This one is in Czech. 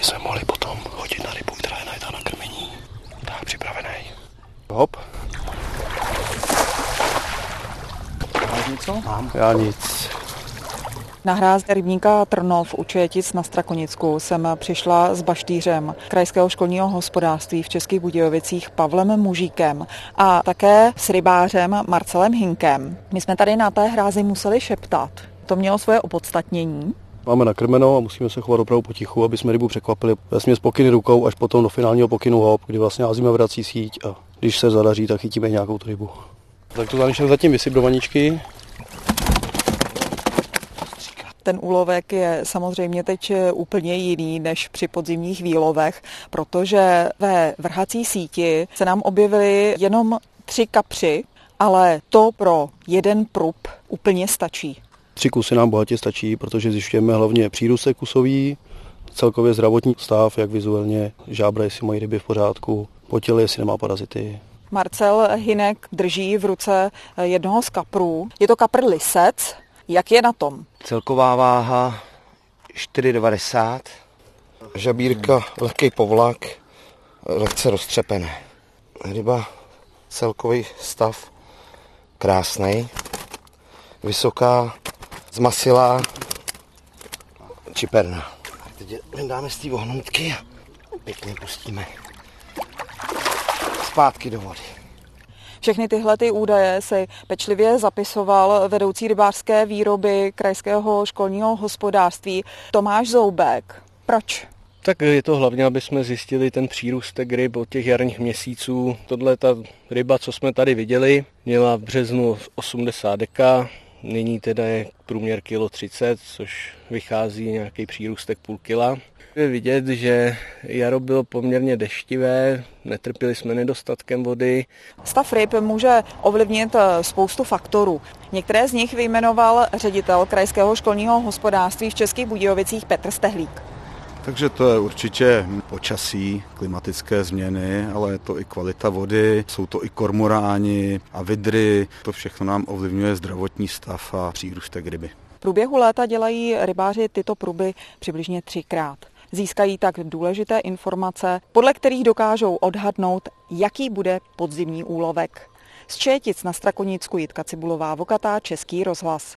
jsme mohli potom hodit na rybu, která je najetá na krmení. Tak připravený. Hop. Máš něco? Mám. Já nic. Na hráz rybníka Trnov u Čejetic na Strakonicku jsem přišla s baštýřem Krajského školního hospodářství v Českých Budějovicích Pavlem Mužíkem a také s rybářem Marcelem Hinkem. My jsme tady na té hrázi museli šeptat. To mělo svoje opodstatnění. Máme nakrmeno a musíme se chovat opravdu potichu, aby jsme rybu překvapili. Vesměs pokyny rukou až potom do finálního pokynu hop, kdy vlastně házíme vrací síť a když se zadaří, tak chytíme nějakou tu rybu. Tak to zanešeme zatím vysyp do vaničky. Ten úlovek je samozřejmě teď úplně jiný než při podzimních výlovech, protože ve vrhací síti se nám objevily jenom 3 kapři, ale to pro jeden prub úplně stačí. 3 kusy nám bohatě stačí, protože zjišťujeme hlavně přírůstek kusový, celkově zdravotní stav, jak vizuálně, žábra, jestli mají ryby v pořádku, po těle, jestli nemá parazity. Marcel Hinek drží v ruce jednoho z kaprů. Je to kapr lisec. Jak je na tom? Celková váha 4,90. Žabírka, lehký povlak, lehce roztřepené. Ryba, celkový stav krásný, vysoká, zmasilá, čiperná. Teď dáme z té vohnoutky a pěkně pustíme zpátky do vody. Všechny tyhle údaje si pečlivě zapisoval vedoucí rybářské výroby Krajského školního hospodářství Tomáš Zoubek. Proč? Tak je to hlavně, aby jsme zjistili ten přírůstek ryb od těch jarních měsíců. Tohle ta ryba, co jsme tady viděli, měla v březnu 80 deka, nyní teda je průměr kilo 30, což vychází nějaký přírůstek půl kila. Je vidět, že jaro bylo poměrně deštivé, netrpěli jsme nedostatkem vody. Stav ryb může ovlivnit spoustu faktorů. Některé z nich vyjmenoval ředitel Krajského školního hospodářství v Českých Budějovicích Petr Stehlík. Takže to je určitě počasí, klimatické změny, ale je to i kvalita vody, jsou to i kormoráni a vidry. To všechno nám ovlivňuje zdravotní stav a přírůstek ryby. V průběhu léta dělají rybáři tyto pruby přibližně 3krát. Získají tak důležité informace, podle kterých dokážou odhadnout, jaký bude podzimní úlovek. Z Čejetic na Strakonicku Jitka Cibulová, Vokatá, Český rozhlas.